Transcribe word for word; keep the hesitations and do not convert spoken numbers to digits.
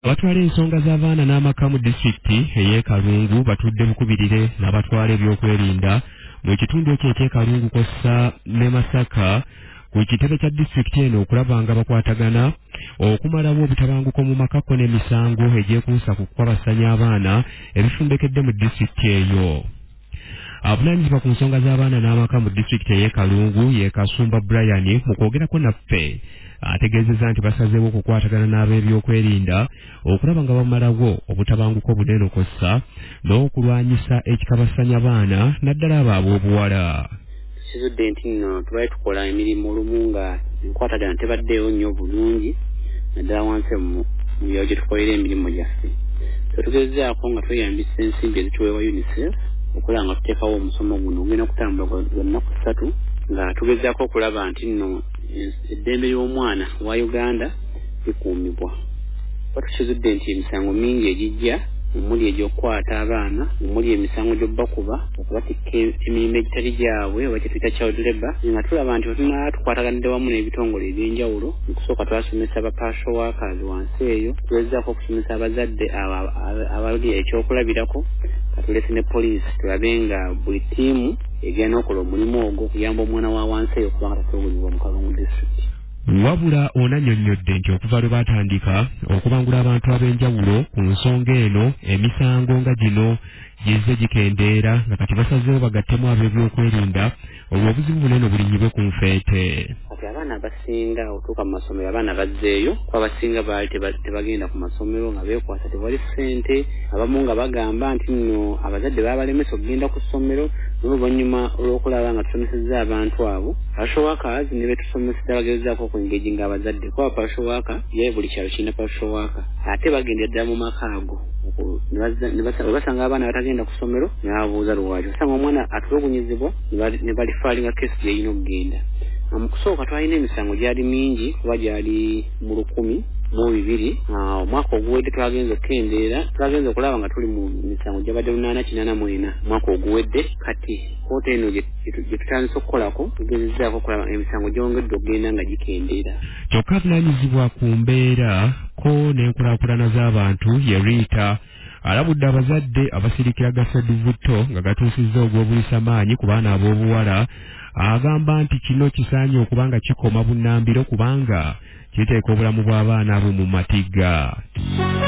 Abatwala ensonga z'abaana n'amaka mu disitulikiti ey'e Kalungu batudde bukubirire n'abatwala ebyokwerinda mu kitundu ekyo eky'e Kalungu kw'ossa ne Masaka ku kitebe kya disitulikiti eno okulaba nga bakwatagana okumalawo obutabanguko mu makako n'emisango egyekuusa ku kukwabasanya abaana ebifumbekedde mu disitulikiti eyo. Avunaanyizibwa ku nsonga z'abaana n'amaka mu disitulikiti ey'e Kalungu ye Kasumba Brian mu kwogerako naffe ategeezezza nti basazeewo okukwatagana n'ab'ebyokwerinda okulaba nga bamalawo obutabanguko bunene kw'ossa n'okulwanyisa ekikabasanya abaana naddala abo ab'obuwala. Kizudde nti nno tubaye tukola emirimu olumu nga enkwatagana tebaddeewo nnyo bulungi naddala wansi mu biro gye tukolera emirimu gyaffe. Twetegeezzaako nga tweyambisa ensimbi ezituweebwa UNICEF okulaba nga tuteekawo omusomo guno ogenda okutambula gwa nnaku ssatu nga tugezaako okulaba nti nno eddembe ly'omwana wa Uganda likuumibwa. Batukizudde nti emisango mingi egijja omuli egy'okukwata abaana, omuli emisango gy'obbakuba, okubatikka emirimu egitali gyabwe oba kye tuyita child labor, nga tulaba nti otunala tukwataganidde wamu n'ebitongole eby'enjawulo. Mu kusooka twasomesa aba partial workers wansi eyo, tuwezzaako okusomesa abazadde abali ekyokulabirako, katulese ne poliisi tulabe nga buli ttiimu egenda okola omulimu ogwo okuyamba omwana wa wansi eyo okuba nga tasobolebwa mu Kalungu disitulikiti. Wabula onannyonnyodde nti okuva lwe batandika okubangula abantu ab'enjawulo ku nsonga eno emisango nga gino gizze gikendeera nga kati basazeewo bagattemu ab'ebyokwerinda olwo obuzibu bunene bulinyibwe ku nfeete. Kati abaana abasinga otuuka mu masomero abaana bazzeeyo kuba abasinga baali tebagenda ku masomero nga beekwasa tewali ssente, abamu nga bagamba nti nno abazadde baabalemesa okugenda ku ssomero n'oluvannyuma olw'okulaba nga tusomesezza abantu abo partial workers ne betusomeseza bagezaako okuengeginga abazadde kuba partial worker ye buli kyalo kirina partial worker ate bagenda ddala mu maka ago ne basanga abaana batagenda ku ssomero ne babuuza lwaki basanga omwana atulugunyizibwa ne balifaalinga kesi gyeyina okugenda. Mu kusooka twalina emisango gyali mingi kuba gyali mu lukumi mu bibiri. Omwaka oguwedde twagenza okukendeera twagenza okulaba nga tuli mu misango gyabadde lunaana kinaana mu ena omwaka oguwedde. Kati koota eno gye tutandise okukolako tugezezzaako okulaba emisango gyongedde okugenda nga gikendeera. Kyokka avunaanyizibwa ku mbeera ko n'enkulaakulana z'abantu ye Rita alabudde abazadde abasirikira Gassadu Butto nga gatuusizza ogw'obulisa-maanyi ku baana ab'obuwala agamba nti kino kisaanye okuba nga kikoma bunnambiro kubanga kiteeka obulamu bw'abaana abo mu matigga.